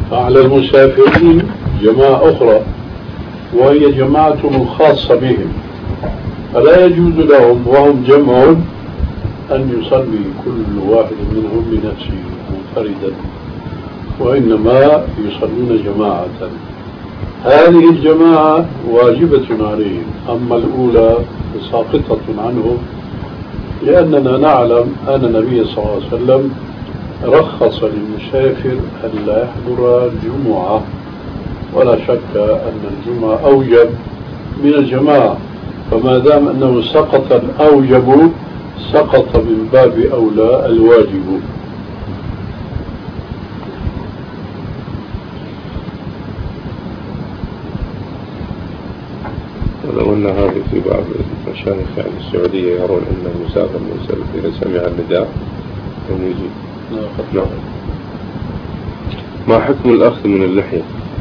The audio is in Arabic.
فعلى المسافرين جماعة أخرى وهي جماعتهم الخاصة بهم، فلا يجوز لهم وهم جمع أن يصلي كل واحد منهم بنفسه منفردا، وإنما يصلون جماعة. هذه الجماعة واجبة عليهم، أما الأولى ساقطة عنهم، لأننا نعلم أن النبي صلى الله عليه وسلم رخص للمسافر أن لا يحضر الجمعة، ولا شك أن الجمعة أوجب من الجماعة، فما دام أنه سقط الأوجب سقط من باب أولى الواجب. ولو أن هذا في بعض المشايخ يعني السعودية يرون أن المسافر إذا سمع النداء أن يجيب. ما حكم الأخذ من اللحية؟